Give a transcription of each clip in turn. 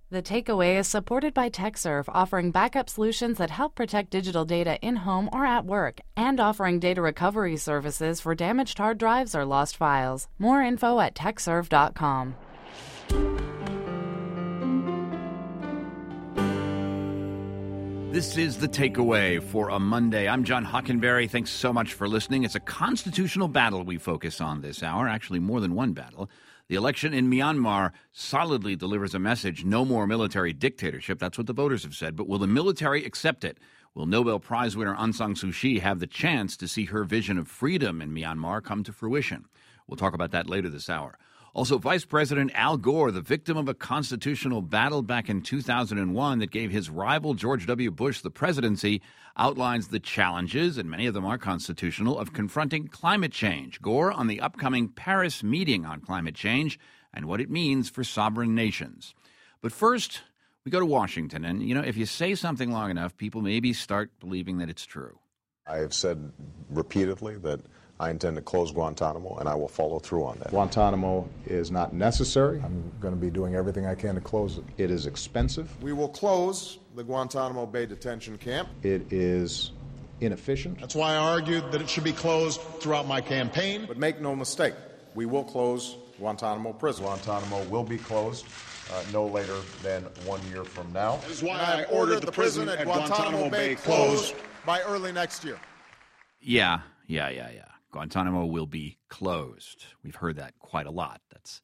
The Takeaway is supported by TechServe, offering backup solutions that help protect digital data in-home or at work, and offering data recovery services for damaged hard drives or lost files. More info at techserve.com. This is The Takeaway for a Monday. I'm John Hockenberry. Thanks so much for listening. It's a constitutional battle we focus on this hour, actually more than one battle. The election in Myanmar solidly delivers a message: no more military dictatorship. That's what the voters have said. But will the military accept it? Will Nobel Prize winner Aung San Suu Kyi have the chance to see her vision of freedom in Myanmar come to fruition? We'll talk about that later this hour. Also, Vice President Al Gore, the victim of a constitutional battle back in 2001 that gave his rival George W. Bush the presidency, outlines the challenges, and many of them are constitutional, of confronting climate change. Gore on the upcoming Paris meeting on climate change and what it means for sovereign nations. But first, we go to Washington. And, if you say something long enough, people maybe start believing that it's true. I have said repeatedly that I intend to close Guantanamo, and I will follow through on that. Guantanamo is not necessary. I'm going to be doing everything I can to close it. It is expensive. We will close the Guantanamo Bay detention camp. It is inefficient. That's why I argued that it should be closed throughout my campaign. But make no mistake, we will close Guantanamo prison. Guantanamo will be closed no later than 1 year from now. That is why I ordered the prison at Guantanamo Bay closed by early next year. Yeah. Guantanamo will be closed. We've heard that quite a lot. That's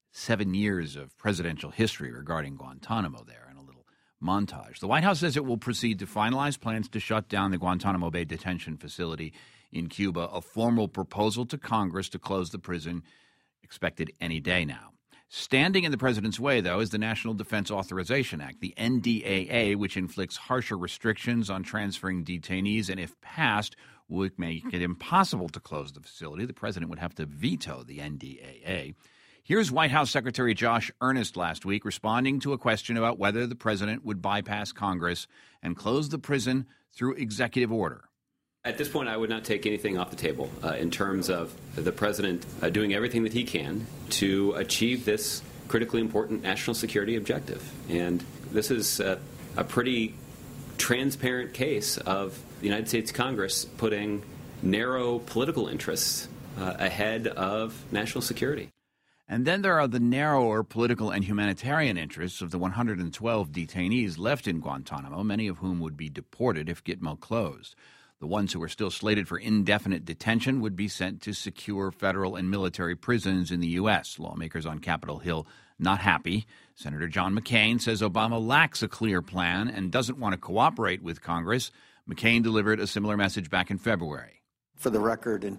7 years of presidential history regarding Guantanamo there in a little montage. The White House says it will proceed to finalize plans to shut down the Guantanamo Bay detention facility in Cuba, a formal proposal to Congress to close the prison expected any day now. Standing in the president's way, though, is the National Defense Authorization Act, the NDAA, which inflicts harsher restrictions on transferring detainees and, if passed, would make it impossible to close the facility. The president would have to veto the NDAA. Here's White House Secretary Josh Earnest last week responding to a question about whether the president would bypass Congress and close the prison through executive order. At this point, I would not take anything off the table in terms of the president doing everything that he can to achieve this critically important national security objective. And this is a pretty transparent case of the United States Congress putting narrow political interests ahead of national security. And then there are the narrower political and humanitarian interests of the 112 detainees left in Guantanamo, many of whom would be deported if Gitmo closed. The ones who are still slated for indefinite detention would be sent to secure federal and military prisons in the U.S. Lawmakers on Capitol Hill not happy. Senator John McCain says Obama lacks a clear plan and doesn't want to cooperate with Congress. McCain delivered a similar message back in February. For the record, in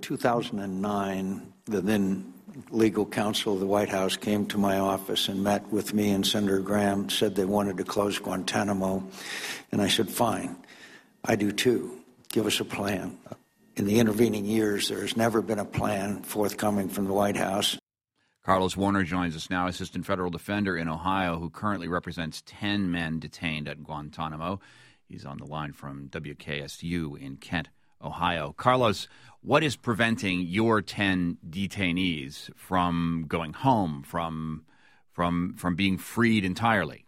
2009, the then legal counsel of the White House came to my office and met with me and Senator Graham, said they wanted to close Guantanamo. And I said, fine, I do too. Give us a plan. In the intervening years, there has never been a plan forthcoming from the White House. Carlos Warner joins us now, assistant federal defender in Ohio, who currently represents 10 men detained at Guantanamo. He's on the line from WKSU in Kent, Ohio. Carlos, what is preventing your 10 detainees from going home, from being freed entirely?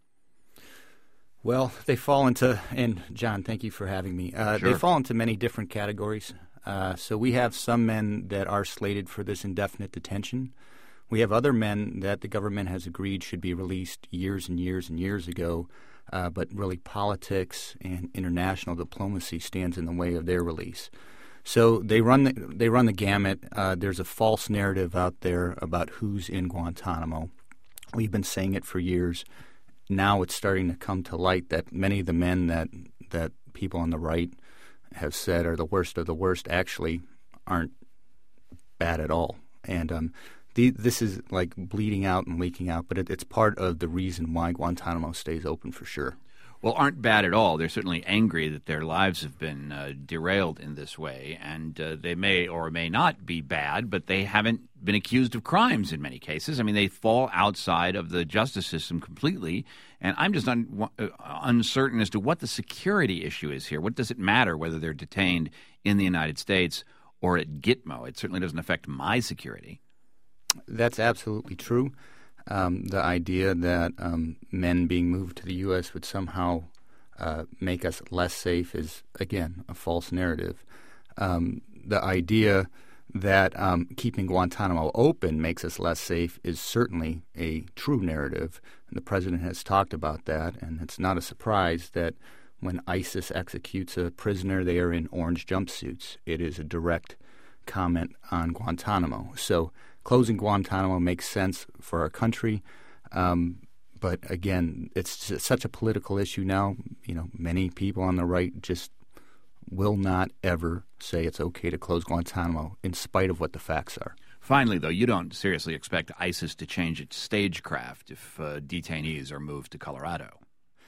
Well, they fall into, and John, thank you for having me. Sure. They fall into many different categories. So we have some men that are slated for this indefinite detention. We have other men that the government has agreed should be released years and years and years ago, but really politics and international diplomacy stands in the way of their release. So they run the gamut. There's a false narrative out there about who's in Guantanamo. We've been saying it for years. Now it's starting to come to light that many of the men that people on the right have said are the worst of the worst actually aren't bad at all. And this is like bleeding out and leaking out, but it's part of the reason why Guantanamo stays open for sure. Well, aren't bad at all. They're certainly angry that their lives have been derailed in this way, and they may or may not be bad, but they haven't been accused of crimes in many cases. I mean, they fall outside of the justice system completely, and I'm just uncertain as to what the security issue is here. What does it matter whether they're detained in the United States or at Gitmo? It certainly doesn't affect my security. That's absolutely true. The idea that men being moved to the U.S. would somehow make us less safe is, again, a false narrative. The idea that keeping Guantanamo open makes us less safe is certainly a true narrative, and the president has talked about that, and it's not a surprise that when ISIS executes a prisoner, they are in orange jumpsuits. It is a direct comment on Guantanamo. So closing Guantanamo makes sense for our country, but again, it's such a political issue now. Many people on the right just will not ever say it's okay to close Guantanamo in spite of what the facts are. Finally, though, you don't seriously expect ISIS to change its stagecraft if detainees are moved to Colorado.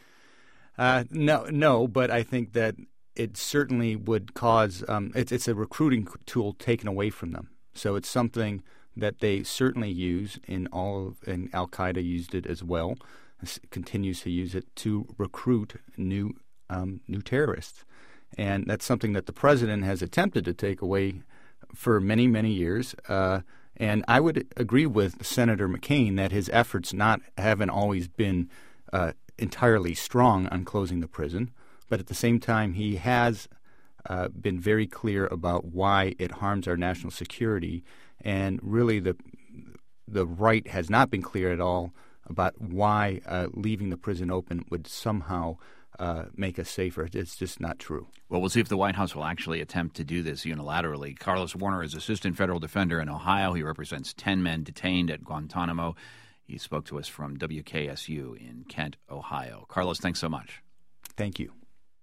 No, but I think that it certainly would cause it's a recruiting tool taken away from them. So it's something that they certainly use and Al-Qaeda used it as well, continues to use it to recruit new terrorists. And that's something that the president has attempted to take away for many, many years. And I would agree with Senator McCain that his efforts haven't always been entirely strong on closing the prison. But at the same time, he has been very clear about why it harms our national security. And really the right has not been clear at all about why leaving the prison open would somehow make us safer. It's just not true. Well, we'll see if the White House will actually attempt to do this unilaterally. Carlos Warner is assistant federal defender in Ohio. He represents 10 men detained at Guantanamo. He spoke to us from WKSU in Kent, Ohio. Carlos, thanks so much. Thank you.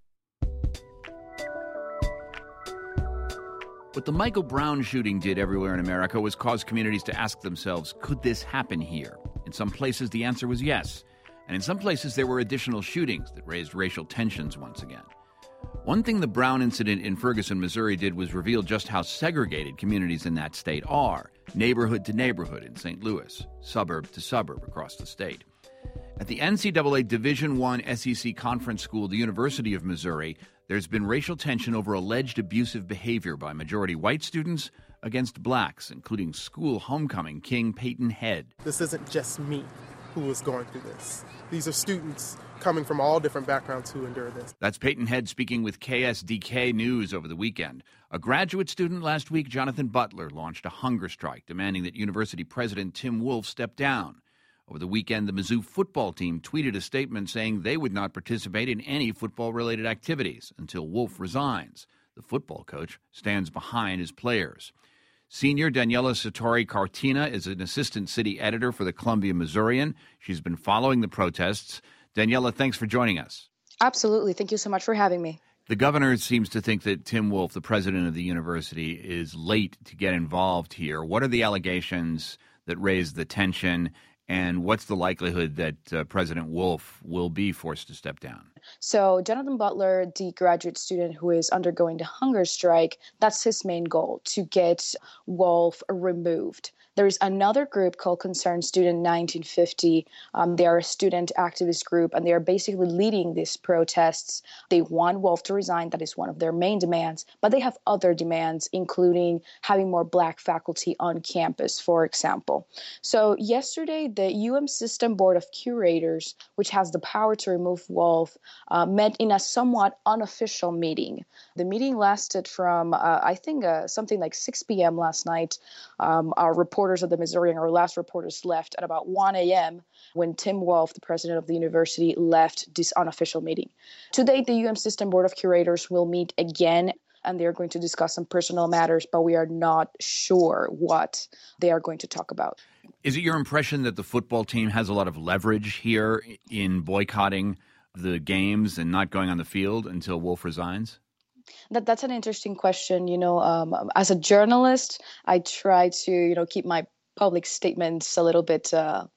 What the Michael Brown shooting did everywhere in America was cause communities to ask themselves, could this happen here? In some places, the answer was yes. And in some places, there were additional shootings that raised racial tensions once again. One thing the Brown incident in Ferguson, Missouri did was reveal just how segregated communities in that state are, neighborhood to neighborhood in St. Louis, suburb to suburb across the state. At the NCAA Division I SEC Conference School, the University of Missouri, there's been racial tension over alleged abusive behavior by majority white students against blacks, including school homecoming king Peyton Head. This isn't just me who is going through this. These are students coming from all different backgrounds who endure this. That's Peyton Head speaking with KSDK News over the weekend. A graduate student last week, Jonathan Butler, launched a hunger strike demanding that University President Tim Wolf step down. Over the weekend, the Mizzou football team tweeted a statement saying they would not participate in any football-related activities until Wolf resigns. The football coach stands behind his players. Senior Daniela Sartori-Cartina is an assistant city editor for the Columbia Missourian. She's been following the protests. Daniela, thanks for joining us. Absolutely. Thank you so much for having me. The governor seems to think that Tim Wolf, the president of the university, is late to get involved here. What are the allegations that raise the tension, and what's the likelihood that President Wolf will be forced to step down? So Jonathan Butler, the graduate student who is undergoing the hunger strike, that's his main goal, to get Wolf removed. There is another group called Concerned Student 1950. They are a student activist group, and they are basically leading these protests. They want Wolf to resign. That is one of their main demands. But they have other demands, including having more black faculty on campus, for example. So yesterday, the UM System Board of Curators, which has the power to remove Wolf, met in a somewhat unofficial meeting. The meeting lasted from, something like 6 p.m. last night. Our reporters of the Missourian, our last reporters, left at about 1 a.m. when Tim Wolf, the president of the university, left this unofficial meeting. Today, the UM System Board of Curators will meet again, and they're going to discuss some personal matters, but we are not sure what they are going to talk about. Is it your impression that the football team has a lot of leverage here in boycotting the games and not going on the field until Wolf resigns? That's an interesting question. As a journalist, I try to, keep my public statements a little bit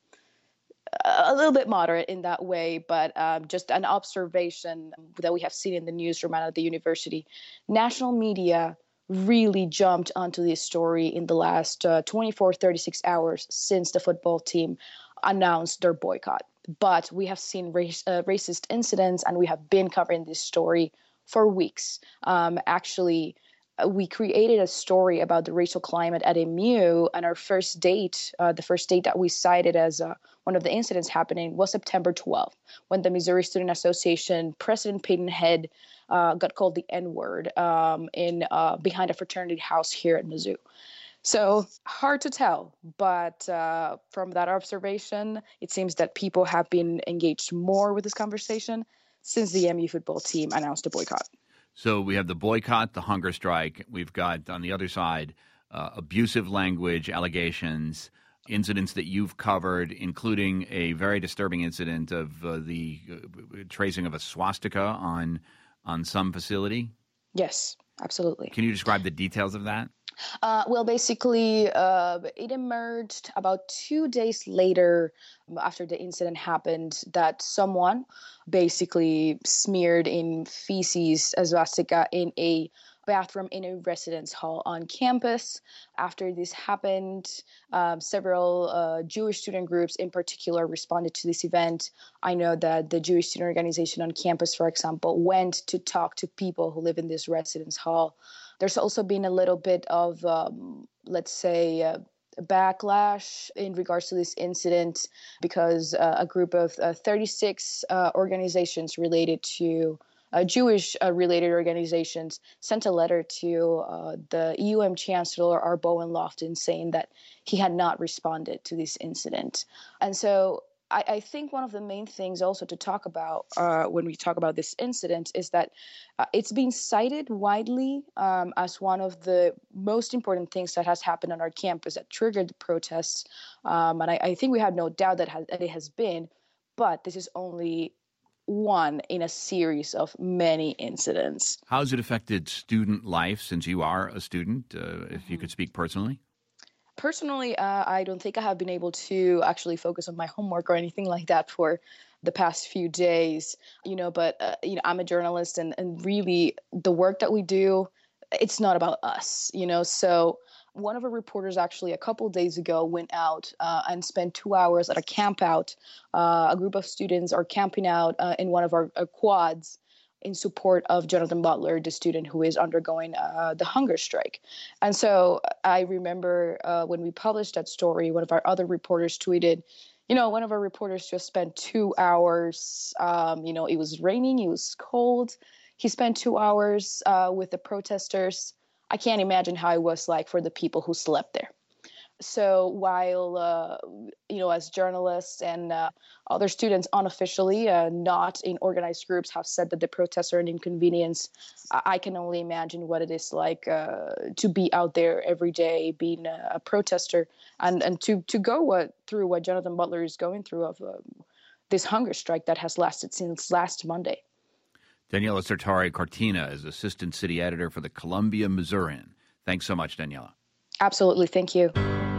moderate in that way. But just an observation that we have seen in the newsroom out of the university. National media really jumped onto this story in the last 36 hours since the football team announced their boycott. But we have seen racist incidents, and we have been covering this story for weeks. Actually, we created a story about the racial climate at MU, and our first date, the first date that we cited as one of the incidents happening was September 12th, when the Missouri Student Association President Peyton Head got called the N-word behind a fraternity house here at Mizzou. So hard to tell, but from that observation, it seems that people have been engaged more with this conversation since the MU football team announced a boycott. So we have the boycott, the hunger strike. We've got, on the other side, abusive language, allegations, incidents that you've covered, including a very disturbing incident of the tracing of a swastika on some facility. Yes, absolutely. Can you describe the details of that? Well, basically, it emerged about 2 days later after the incident happened that someone basically smeared in feces a swastika in a bathroom in a residence hall on campus. After this happened, several Jewish student groups in particular responded to this event. I know that the Jewish student organization on campus, for example, went to talk to people who live in this residence hall. There's also been a little bit of, backlash in regards to this incident because a group of 36 organizations related to Jewish-related organizations sent a letter to the EUM Chancellor, R. Bowen Lofton, saying that he had not responded to this incident. And so I think one of the main things also to talk about when we talk about this incident is that it's been cited widely as one of the most important things that has happened on our campus that triggered the protests. And I think we have no doubt that it has been, but this is only one in a series of many incidents. How has it affected student life since you are a student, if you could speak personally? Personally, I don't think I have been able to actually focus on my homework or anything like that for the past few days, but I'm a journalist and really the work that we do, it's not about us, so one of our reporters actually a couple of days ago went out and spent 2 hours at a camp out. A group of students are camping out in one of our quads in support of Jonathan Butler, the student who is undergoing the hunger strike. And so I remember when we published that story, one of our other reporters tweeted, one of our reporters just spent 2 hours, it was raining, it was cold. He spent 2 hours with the protesters. I can't imagine how it was like for the people who slept there. So while, as journalists and other students unofficially, not in organized groups, have said that the protests are an inconvenience, I can only imagine what it is like to be out there every day being a protester and to go through what Jonathan Butler is going through of this hunger strike that has lasted since last Monday. Daniela Sartari-Cortina is Assistant City Editor for the Columbia Missourian. Thanks so much, Daniela. Absolutely. Thank you.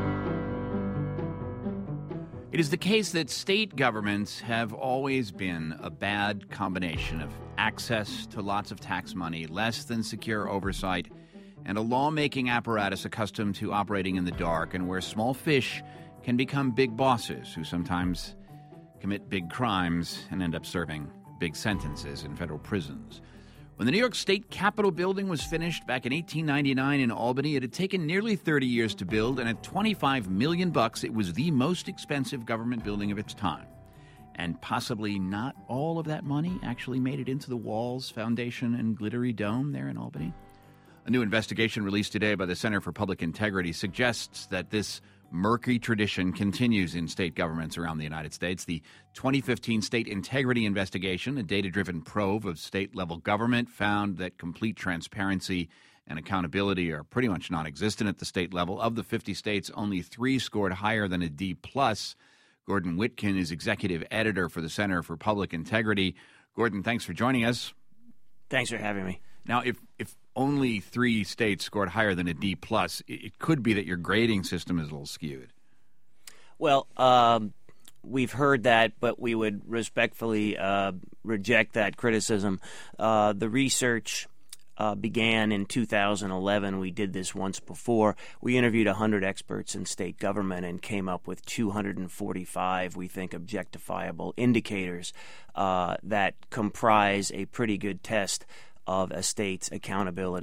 It is the case that state governments have always been a bad combination of access to lots of tax money, less than secure oversight, and a lawmaking apparatus accustomed to operating in the dark and where small fish can become big bosses who sometimes commit big crimes and end up serving big sentences in federal prisons. When the New York State Capitol building was finished back in 1899 in Albany, it had taken nearly 30 years to build, and at $25 million, it was the most expensive government building of its time. And possibly not all of that money actually made it into the walls, foundation, and glittery dome there in Albany. A new investigation released today by the Center for Public Integrity suggests that this murky tradition continues in state governments around the United States. The 2015 State Integrity Investigation, a data-driven probe of state-level government, found that complete transparency and accountability are pretty much non-existent at the state level. Of the 50 states, only 3 scored higher than a D+. Gordon Witkin is executive editor for the Center for Public Integrity. Gordon, thanks for joining us. Thanks for having me. Now, if only 3 states scored higher than a D+, it could be that your grading system is a little skewed. Well, we've heard that, but we would respectfully reject that criticism. The research began in 2011. We did this once before. We interviewed 100 experts in state government and came up with 245, we think, objectifiable indicators that comprise a pretty good test of a state's accountability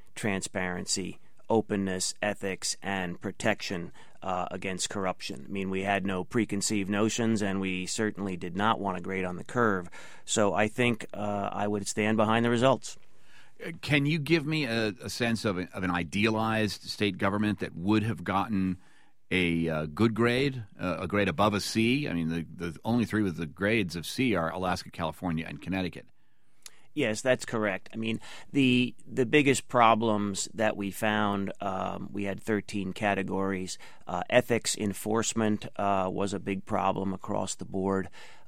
transparency, openness, ethics, and protection against corruption. I mean, we had no preconceived notions, and we certainly did not want to grade on the curve. So I think I would stand behind the results. Can you give me a sense of an idealized state government that would have gotten a good grade, a grade above a C? I mean, the only three with the grades of C are Alaska, California, and Connecticut. Yes, that's correct. I mean, the biggest problems that we found, we had 13 categories. Ethics enforcement was a big problem across the board.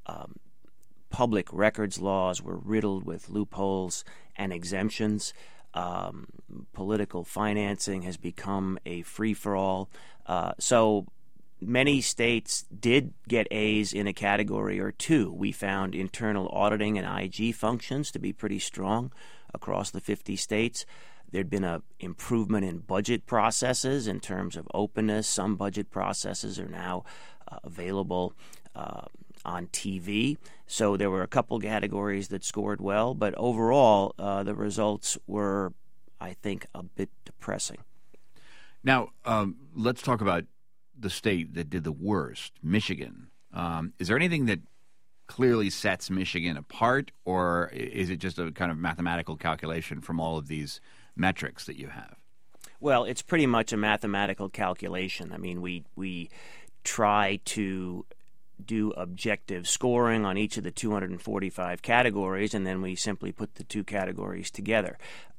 Public records laws were riddled with loopholes and exemptions. Political financing has become a free-for-all. So many states did get A's in a category or two. We found internal auditing and IG functions to be pretty strong across the 50 states. There'd been an improvement in budget processes in terms of openness. Some budget processes are now available on TV. So there were a couple categories that scored well, but overall the results were, I think, a bit depressing. Now, let's talk about the state that did the worst, Michigan. Is there anything that clearly sets Michigan apart, or is it just a kind of mathematical calculation from all of these metrics that you have? Well, it's pretty much a mathematical calculation. I mean, we try to do objective scoring on each of the 245 categories, and then we simply put the two categories together.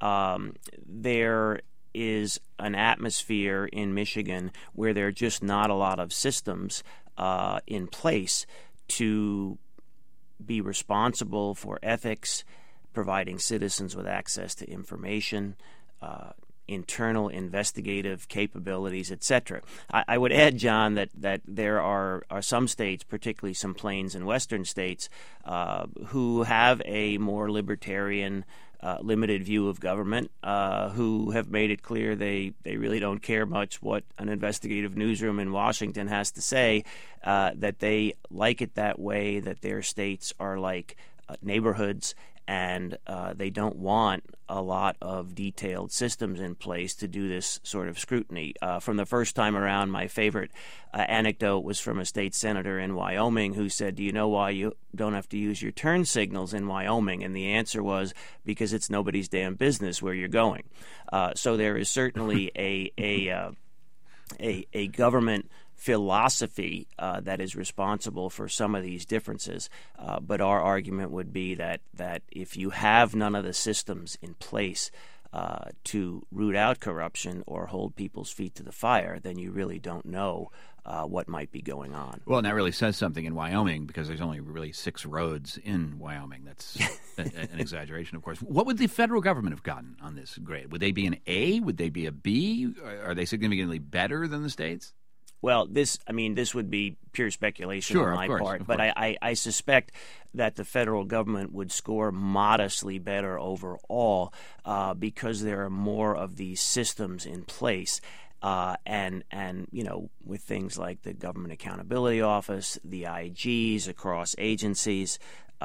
There is an atmosphere in Michigan where there are just not a lot of systems in place to be responsible for ethics, providing citizens with access to information, internal investigative capabilities, etc. I would add, John, that there are some states, particularly some plains and western states, who have a more libertarian, limited view of government, who have made it clear they really don't care much what an investigative newsroom in Washington has to say, that they like it that way, that their states are like neighborhoods, and they don't want a lot of detailed systems in place to do this sort of scrutiny. From the first time around, my favorite anecdote was from a state senator in Wyoming who said, "Do you know why you don't have to use your turn signals in Wyoming?" And the answer was, because it's nobody's damn business where you're going. So there is certainly a government philosophy that is responsible for some of these differences. But our argument would be that if you have none of the systems in place to root out corruption or hold people's feet to the fire, then you really don't know what might be going on. Well, and that really says something in Wyoming, because there's only really 6 roads in Wyoming. That's an exaggeration, of course. What would the federal government have gotten on this grade? Would they be an A? Would they be a B? Are they significantly better than the states? Well, this would be pure speculation on my part, but I suspect that the federal government would score modestly better overall because there are more of these systems in place. And you know, with things like the Government Accountability Office, the IGs across agencies,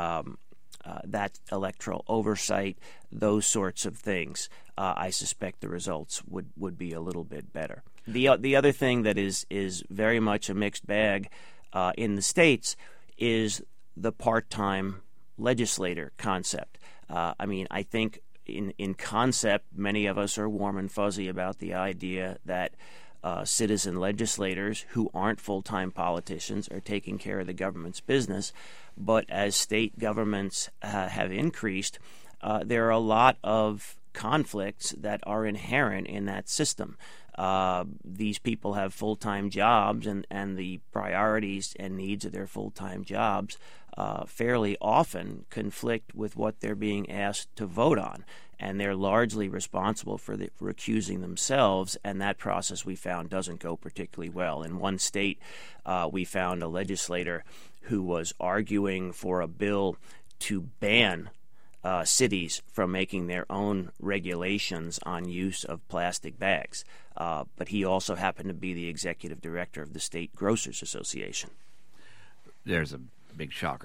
that electoral oversight, those sorts of things, I suspect the results would be a little bit better. The other thing that is very much a mixed bag in the states is the part-time legislator concept. I mean, I think in concept, many of us are warm and fuzzy about the idea that citizen legislators who aren't full-time politicians are taking care of the government's business. But as state governments have increased, there are a lot of conflicts that are inherent in that system. These people have full-time jobs, and the priorities and needs of their full-time jobs fairly often conflict with what they're being asked to vote on. And they're largely responsible for recusing themselves, and that process we found doesn't go particularly well. In one state, we found a legislator who was arguing for a bill to ban cities from making their own regulations on use of plastic bags. But he also happened to be the executive director of the State Grocers Association. There's a big shocker.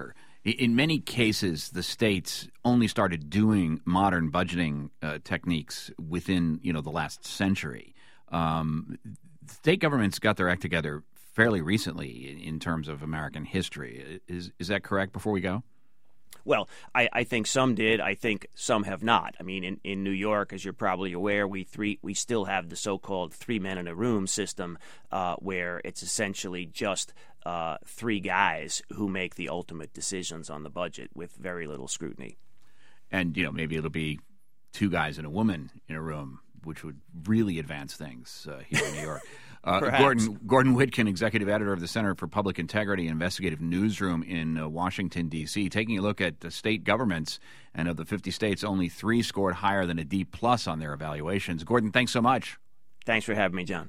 In many cases, the states only started doing modern budgeting techniques within, the last century. State governments got their act together fairly recently in terms of American history. Is that correct before we go? Well, I think some did. I think some have not. I mean, in New York, as you're probably aware, we still have the so-called 3 men in a room system, where it's essentially just 3 guys who make the ultimate decisions on the budget with very little scrutiny. And, maybe it'll be 2 guys and a woman in a room, which would really advance things here in New York. Gordon Witkin, executive editor of the Center for Public Integrity Investigative Newsroom in Washington, D.C., taking a look at the state governments, and of the 50 states, only 3 scored higher than a D+ on their evaluations. Gordon, thanks so much. Thanks for having me, John.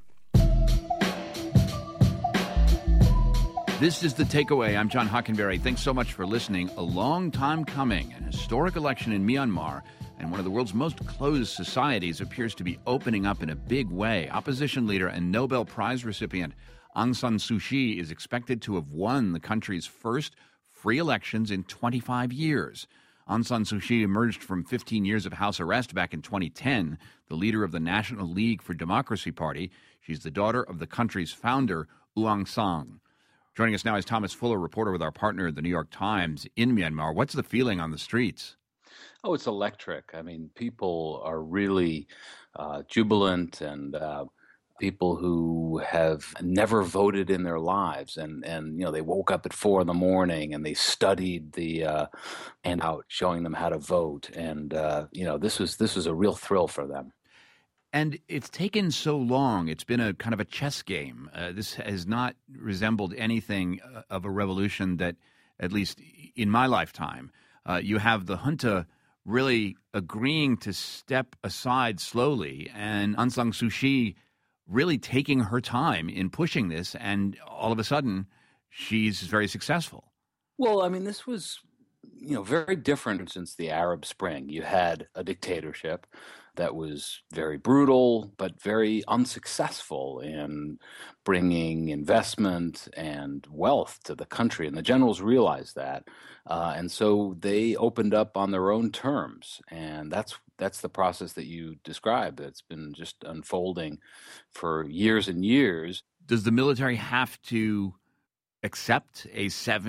This is The Takeaway. I'm John Hockenberry. Thanks so much for listening. A long time coming, an historic election in Myanmar, and one of the world's most closed societies appears to be opening up in a big way. Opposition leader and Nobel Prize recipient Aung San Suu Kyi is expected to have won the country's first free elections in 25 years. Aung San Suu Kyi emerged from 15 years of house arrest back in 2010, the leader of the National League for Democracy Party. She's the daughter of the country's founder, Aung San. Joining us now is Thomas Fuller, reporter with our partner, The New York Times, in Myanmar. What's the feeling on the streets? Oh, it's electric. I mean, people are really jubilant, and people who have never voted in their lives, and they woke up at 4 a.m. and they studied the handout showing them how to vote, and this was a real thrill for them. And it's taken so long. It's been a kind of a chess game. This has not resembled anything of a revolution that, at least in my lifetime, you have the junta really agreeing to step aside slowly, and Aung San Suu Kyi really taking her time in pushing this, and all of a sudden, she's very successful. Well, I mean, this was, very different since the Arab Spring. You had a dictatorship that was very brutal, but very unsuccessful in bringing investment and wealth to the country. And the generals realized that. And so they opened up on their own terms. And that's the process that you described that's been just unfolding for years and years. Does the military have to accept a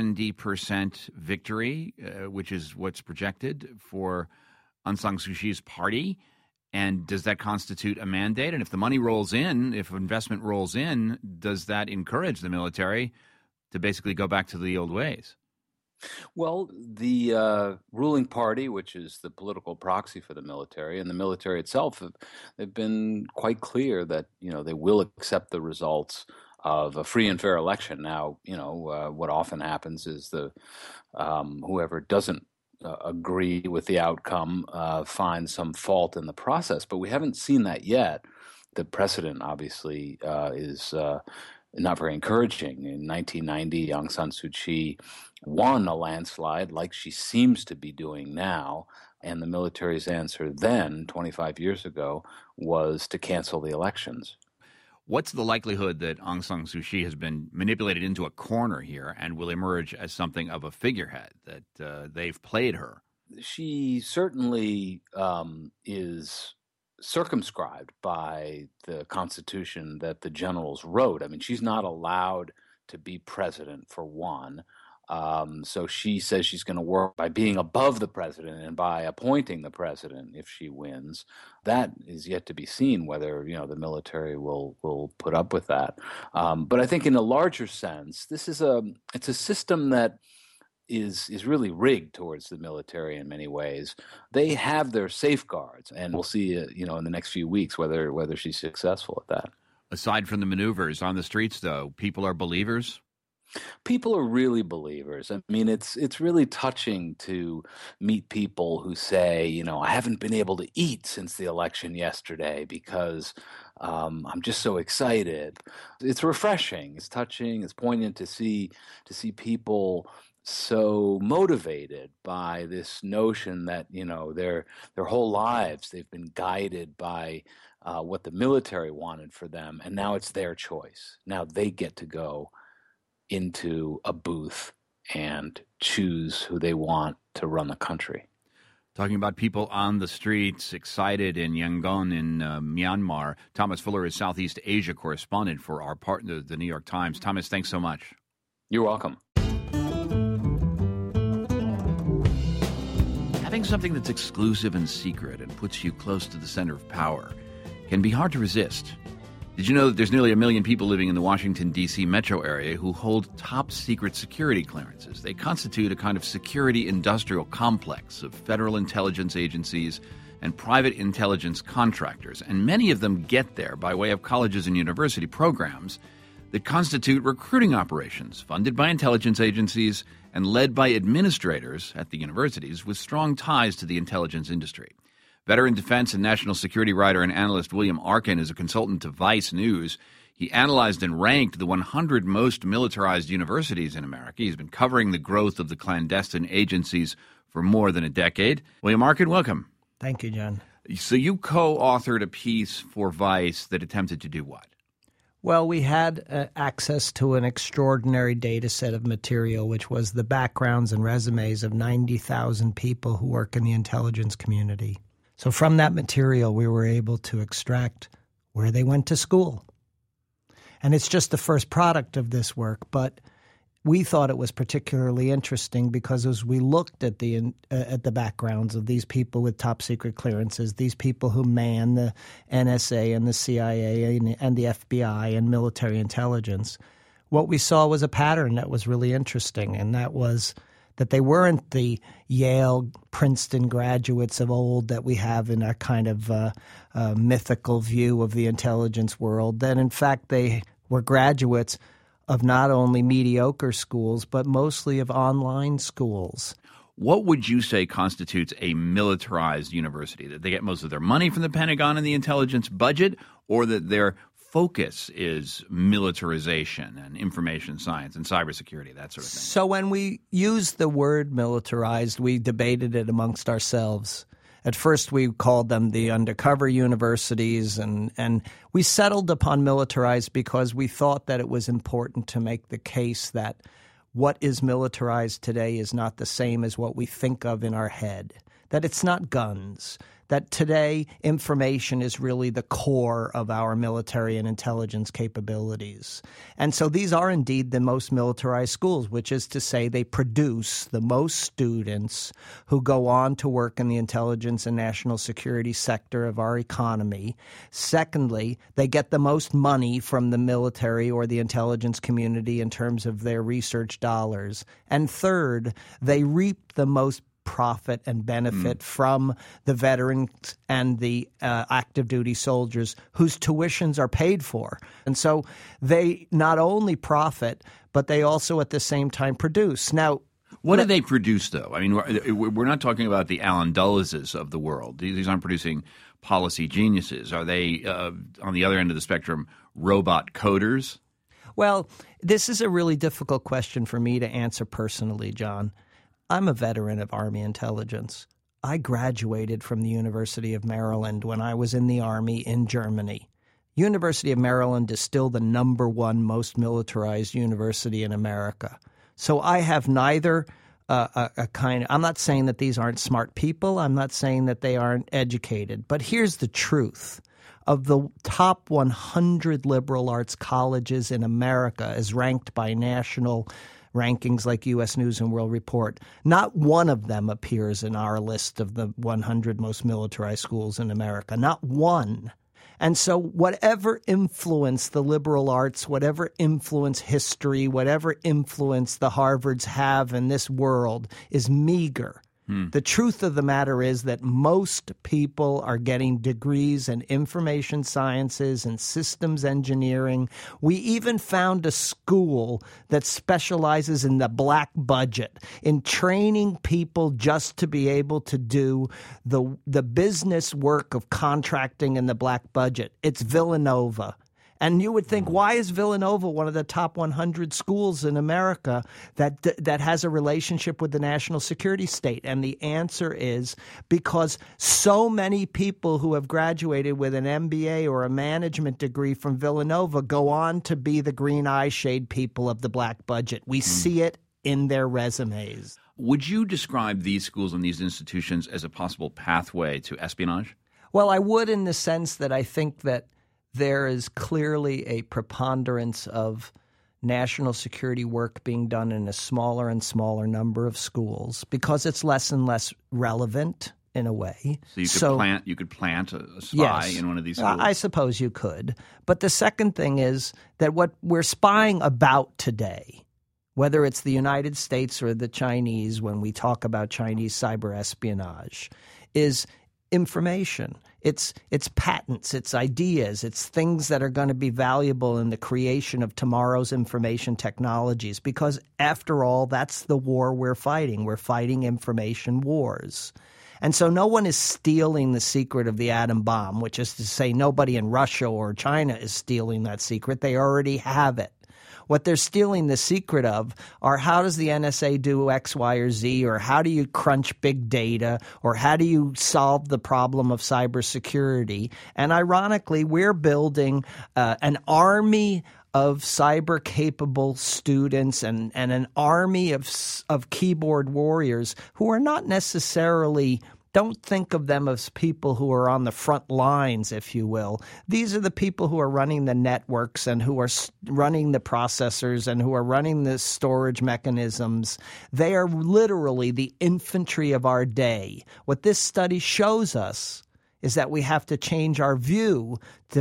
70% victory, which is what's projected for Aung San Suu Kyi's party? And does that constitute a mandate? And if the money rolls in, if investment rolls in, does that encourage the military to basically go back to the old ways? Well, the ruling party, which is the political proxy for the military, and the military itself, they've been quite clear that, they will accept the results of a free and fair election. Now, what often happens is whoever doesn't agree with the outcome finds some fault in the process, but we haven't seen that yet. The precedent, obviously, is not very encouraging. In 1990, Aung San Suu Kyi won a landslide like she seems to be doing now, and the military's answer then, 25 years ago, was to cancel the elections. What's the likelihood that Aung San Suu Kyi has been manipulated into a corner here and will emerge as something of a figurehead, that they've played her? She certainly is circumscribed by the Constitution that the generals wrote. I mean, she's not allowed to be president, for one. So she says she's going to work by being above the president and by appointing the president if she wins. That is yet to be seen whether, the military will put up with that. But I think in a larger sense, it's a system that is really rigged towards the military in many ways. They have their safeguards, and we'll see, in the next few weeks whether she's successful at that. Aside from the maneuvers on the streets, though, people are believers? People are really believers. I mean, it's really touching to meet people who say, I haven't been able to eat since the election yesterday because I'm just so excited. It's refreshing. It's touching. It's poignant to see people so motivated by this notion that, their whole lives they've been guided by what the military wanted for them, and now it's their choice. Now they get to go into a booth and choose who they want to run the country. Talking about people on the streets, excited in Yangon in Myanmar. Thomas Fuller is Southeast Asia correspondent for our partner, the New York Times. Thomas, thanks so much. You're welcome. Having something that's exclusive and secret and puts you close to the center of power can be hard to resist. Did you know that there's nearly 1 million people living in the Washington, D.C. metro area who hold top-secret security clearances? They constitute a kind of security industrial complex of federal intelligence agencies and private intelligence contractors, and many of them get there by way of colleges and university programs that constitute recruiting operations funded by intelligence agencies and led by administrators at the universities with strong ties to the intelligence industry. Veteran defense and national security writer and analyst William Arkin is a consultant to Vice News. He analyzed and ranked the 100 most militarized universities in America. He's been covering the growth of the clandestine agencies for more than a decade. William Arkin, welcome. Thank you, John. So you co-authored a piece for Vice that attempted to do what? Well, we had access to an extraordinary data set of material, which was the backgrounds and resumes of 90,000 people who work in the intelligence community. So from that material, we were able to extract where they went to school. And it's just the first product of this work, but we thought it was particularly interesting because as we looked at the backgrounds of these people with top secret clearances, these people who man the NSA and the CIA and the FBI and military intelligence, what we saw was a pattern that was really interesting, and that was that they weren't the Yale, Princeton graduates of old that we have in our kind of mythical view of the intelligence world, that in fact they were graduates of not only mediocre schools, but mostly of online schools. What would you say constitutes a militarized university? That they get most of their money from the Pentagon and the intelligence budget, or that their focus is militarization and information science and cybersecurity, that sort of thing? So when we used the word militarized, we debated it amongst ourselves. At first, we called them the undercover universities, and we settled upon militarized because we thought that it was important to make the case that what is militarized today is not the same as what we think of in our head, that it's not guns, that today information is really the core of our military and intelligence capabilities. And so these are indeed the most militarized schools, which is to say they produce the most students who go on to work in the intelligence and national security sector of our economy. Secondly, they get the most money from the military or the intelligence community in terms of their research dollars. And third, they reap the most profit and benefit from the veterans and the active duty soldiers whose tuitions are paid for. And so they not only profit, but they also at the same time produce. Now, what do they produce, though? I mean, we're not talking about the Alan Dulleses of the world. These aren't producing policy geniuses. Are they, on the other end of the spectrum, robot coders? Well, this is a really difficult question for me to answer personally, John. I'm a veteran of Army intelligence. I graduated from the University of Maryland when I was in the Army in Germany. University of Maryland is still the #1 most militarized university in America. So I have neither I'm not saying that these aren't smart people. I'm not saying that they aren't educated. But here's the truth. Of the top 100 liberal arts colleges in America, as ranked by national rankings like U.S. News and World Report, not one of them appears in our list of the 100 most militarized schools in America. Not one. And so whatever influence the liberal arts, whatever influence history, whatever influence the Harvards have in this world is meager. The truth of the matter is that most people are getting degrees in information sciences and systems engineering. We even found a school that specializes in the black budget, in training people just to be able to do the business work of contracting in the black budget. It's Villanova. And you would think, why is Villanova one of the top 100 schools in America that has a relationship with the national security state? And the answer is because so many people who have graduated with an MBA or a management degree from Villanova go on to be the green eye shade people of the black budget. We see it in their resumes. Would you describe these schools and these institutions as a possible pathway to espionage? Well, I would, in the sense that I think that there is clearly a preponderance of national security work being done in a smaller and smaller number of schools because it's less and less relevant in a way. So you could plant a spy in one of these schools? I suppose you could. But the second thing is that what we're spying about today, whether it's the United States or the Chinese when we talk about Chinese cyber espionage, is information. It's patents, it's ideas, it's things that are going to be valuable in the creation of tomorrow's information technologies because, after all, that's the war we're fighting. We're fighting information wars. And so no one is stealing the secret of the atom bomb, which is to say nobody in Russia or China is stealing that secret. They already have it. What they're stealing the secret of are how does the NSA do X, Y, or Z, or how do you crunch big data, or how do you solve the problem of cybersecurity? And ironically, we're building an army of cyber-capable students and an army of keyboard warriors who are not necessarily – don't think of them as people who are on the front lines, if you will. These are the people who are running the networks and who are running the processors and who are running the storage mechanisms. They are literally the infantry of our day. What this study shows us is that we have to change our view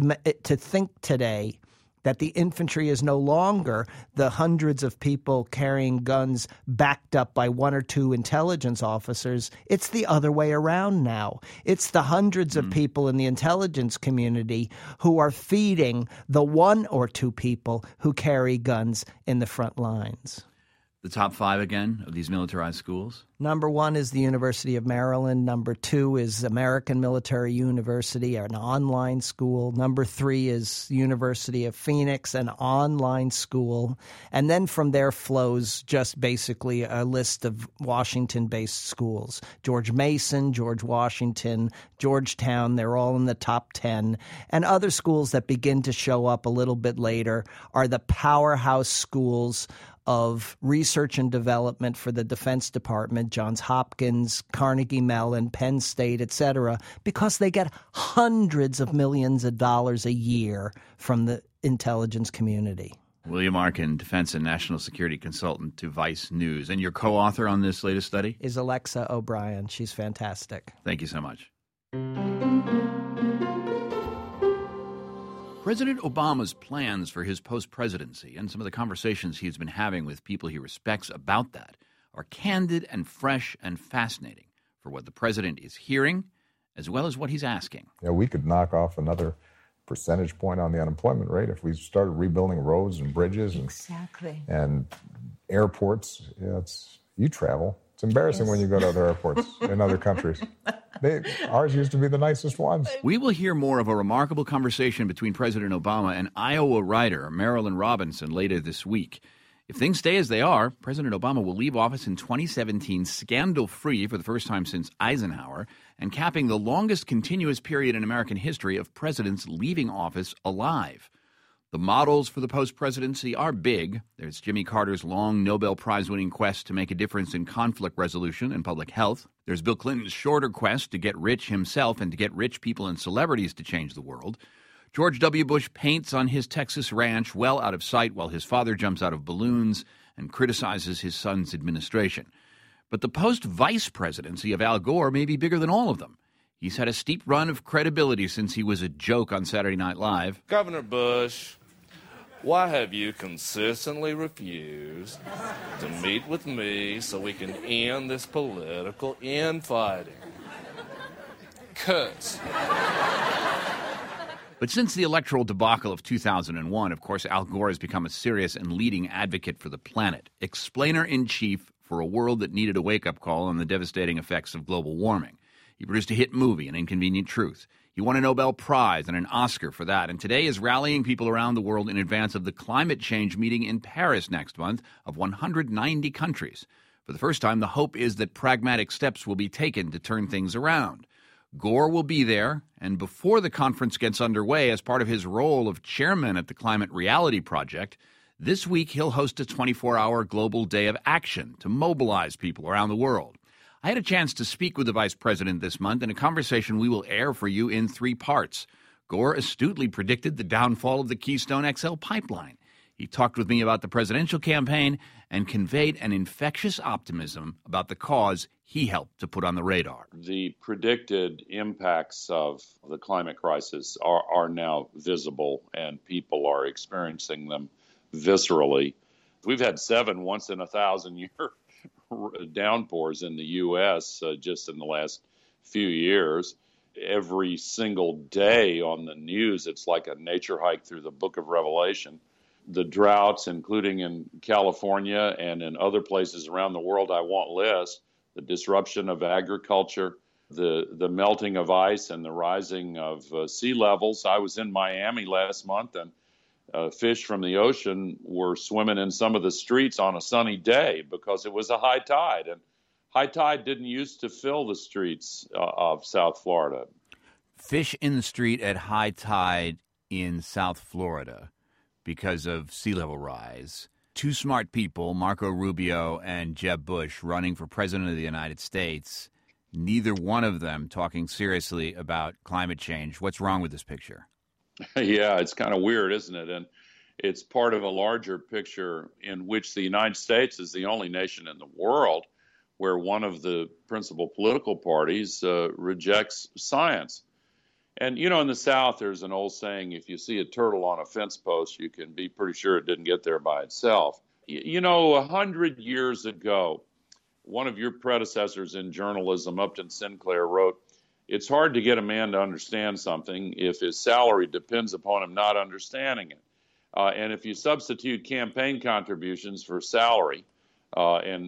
to think today that the infantry is no longer the hundreds of people carrying guns backed up by one or two intelligence officers. It's the other way around now. It's the hundreds of people in the intelligence community who are feeding the one or two people who carry guns in the front lines. The top 5 again of these militarized schools? Number 1 is the University of Maryland. Number 2 is American Military University, an online school. Number 3 is University of Phoenix, an online school. And then from there flows just basically a list of Washington-based schools. George Mason, George Washington, Georgetown, they're all in the top 10. And other schools that begin to show up a little bit later are the powerhouse schools of research and development for the Defense Department, Johns Hopkins, Carnegie Mellon, Penn State, et cetera, because they get hundreds of millions of dollars a year from the intelligence community. William Arkin, defense and national security consultant to Vice News. And your co-author on this latest study? Is Alexa O'Brien. She's fantastic. Thank you so much. President Obama's plans for his post-presidency and some of the conversations he's been having with people he respects about that are candid and fresh and fascinating for what the president is hearing as well as what he's asking. Yeah, we could knock off another percentage point on the unemployment rate if we started rebuilding roads and bridges and airports. Yeah, you travel. It's embarrassing when you go to other airports in other countries. Ours used to be the nicest ones. We will hear more of a remarkable conversation between President Obama and Iowa writer Marilynne Robinson later this week. If things stay as they are, President Obama will leave office in 2017 scandal-free for the first time since Eisenhower, and capping the longest continuous period in American history of presidents leaving office alive. The models for the post-presidency are big. There's Jimmy Carter's long Nobel Prize-winning quest to make a difference in conflict resolution and public health. There's Bill Clinton's shorter quest to get rich himself and to get rich people and celebrities to change the world. George W. Bush paints on his Texas ranch well out of sight while his father jumps out of balloons and criticizes his son's administration. But the post-vice presidency of Al Gore may be bigger than all of them. He's had a steep run of credibility since he was a joke on Saturday Night Live. Governor Bush, why have you consistently refused to meet with me so we can end this political infighting? Cuts. But since the electoral debacle of 2001, of course, Al Gore has become a serious and leading advocate for the planet, explainer-in-chief for a world that needed a wake-up call on the devastating effects of global warming. He produced a hit movie, An Inconvenient Truth. He won a Nobel Prize and an Oscar for that, and today is rallying people around the world in advance of the climate change meeting in Paris next month of 190 countries. For the first time, the hope is that pragmatic steps will be taken to turn things around. Gore will be there, and before the conference gets underway, as part of his role of chairman at the Climate Reality Project, This week, he'll host a 24-hour global day of action to mobilize people around the world. I had a chance to speak with the vice president this month in a conversation we will air for you in 3 parts. Gore astutely predicted the downfall of the Keystone XL pipeline. He talked with me about the presidential campaign and conveyed an infectious optimism about the cause he helped to put on the radar. The predicted impacts of the climate crisis are now visible, and people are experiencing them viscerally. We've had 7 once-in-a-thousand-year downpours in the U.S. Just in the last few years. Every single day on the news, it's like a nature hike through the book of Revelation. The droughts, including in California and in other places around the world I won't list, the disruption of agriculture, the melting of ice and the rising of sea levels. I was in Miami last month, and fish from the ocean were swimming in some of the streets on a sunny day because it was a high tide. And high tide didn't used to fill the streets of South Florida. Fish in the street at high tide in South Florida because of sea level rise. 2 smart people, Marco Rubio and Jeb Bush, running for president of the United States, neither one of them talking seriously about climate change. What's wrong with this picture? Yeah, it's kind of weird, isn't it? And it's part of a larger picture in which the United States is the only nation in the world where one of the principal political parties rejects science. And, you know, in the South, there's an old saying, if you see a turtle on a fence post, you can be pretty sure it didn't get there by itself. You know, 100 years ago, one of your predecessors in journalism, Upton Sinclair, wrote, "It's hard to get a man to understand something if his salary depends upon him not understanding it." And if you substitute campaign contributions for salary and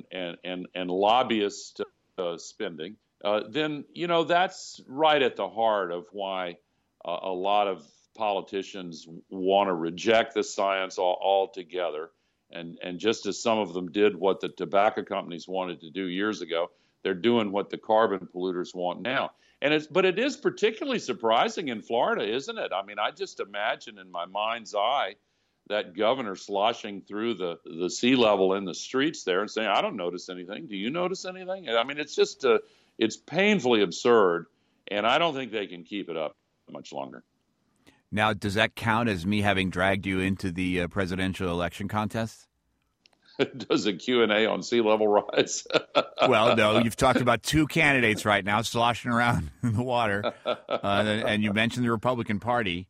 lobbyist spending, then, you know, that's right at the heart of why a lot of politicians want to reject the science altogether. And just as some of them did what the tobacco companies wanted to do years ago, they're doing what the carbon polluters want now. But it is particularly surprising in Florida, isn't it? I mean, I just imagine in my mind's eye that governor sloshing through the sea level in the streets there and saying, "I don't notice anything. Do you notice anything?" I mean, it's just it's painfully absurd, and I don't think they can keep it up much longer. Now, does that count as me having dragged you into the presidential election contest? Does a Q&A on sea level rise? Well, no, you've talked about 2 candidates right now sloshing around in the water, and you mentioned the Republican Party.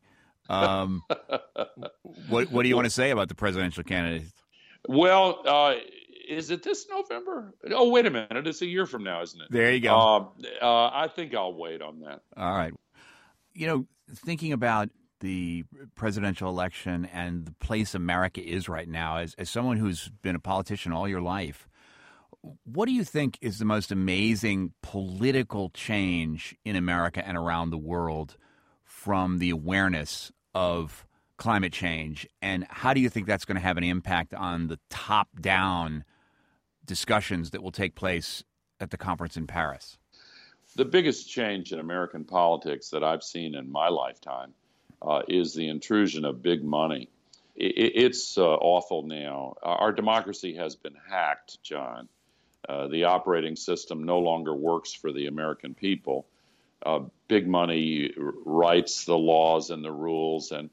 What do you want to say about the presidential candidates? Well, is it this November? Oh, wait a minute. It's a year from now, isn't it? There you go. I think I'll wait on that. All right. You know, thinking about the presidential election and the place America is right now, as someone who's been a politician all your life, what do you think is the most amazing political change in America and around the world from the awareness of climate change? And how do you think that's going to have an impact on the top-down discussions that will take place at the conference in Paris? The biggest change in American politics that I've seen in my lifetime is the intrusion of big money. It's awful now. Our democracy has been hacked, John. The operating system no longer works for the American people. Big money writes the laws and the rules, and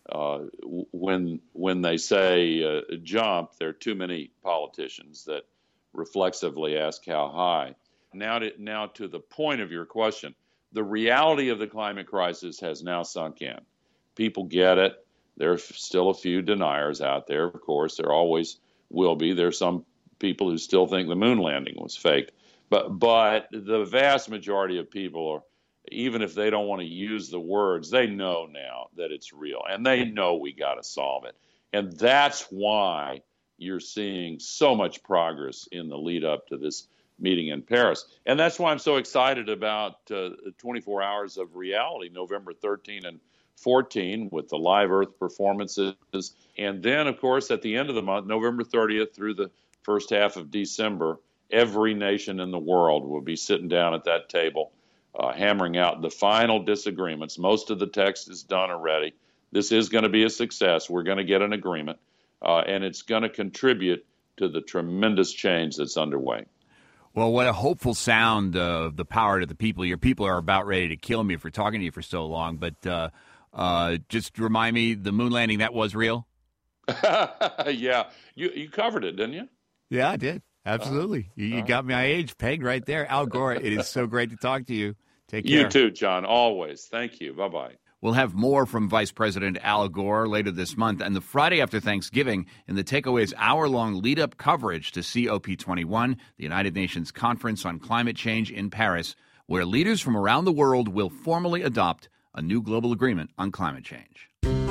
when they say jump, there are too many politicians that reflexively ask how high. Now to the point of your question, the reality of the climate crisis has now sunk in. People get it. There are still a few deniers out there, of course. There always will be. There's some people who still think the moon landing was faked. But the vast majority of people are, even if they don't want to use the words, they know now that it's real, and they know we got to solve it. And that's why you're seeing so much progress in the lead up to this meeting in Paris. And that's why I'm so excited about 24 Hours of Reality, November 13 and 14, with the Live Earth performances. And then, of course, at the end of the month, November 30th through the first half of December, every nation in the world will be sitting down at that table, hammering out the final disagreements. Most of the text is done already. This is going to be a success. We're going to get an agreement. and it's going to contribute to the tremendous change that's underway. Well, what a hopeful sound of the power to the people. Your people are about ready to kill me for talking to you for so long, but just remind me, the moon landing, that was real? Yeah. You covered it, didn't you? Yeah, I did. Absolutely. You got my age pegged right there. Al Gore, it is so great to talk to you. Take care. You too, John. Always. Thank you. Bye-bye. We'll have more from Vice President Al Gore later this month, and the Friday after Thanksgiving in the Takeaway's hour-long lead-up coverage to COP21, the United Nations Conference on Climate Change in Paris, where leaders from around the world will formally adopt a new global agreement on climate change.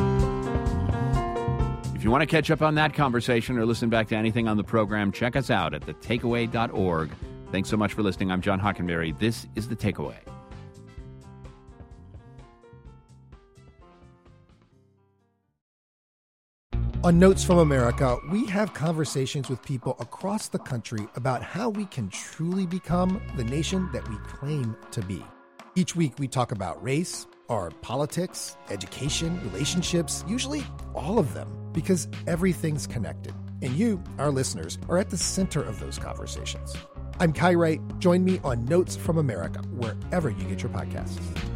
If you want to catch up on that conversation or listen back to anything on the program, check us out at thetakeaway.org. Thanks so much for listening. I'm John Hockenberry. This is The Takeaway. On Notes from America, we have conversations with people across the country about how we can truly become the nation that we claim to be. Each week, we talk about race, or politics, education, relationships, usually all of them, because everything's connected. And you, our listeners, are at the center of those conversations. I'm Kai Wright. Join me on Notes from America, wherever you get your podcasts.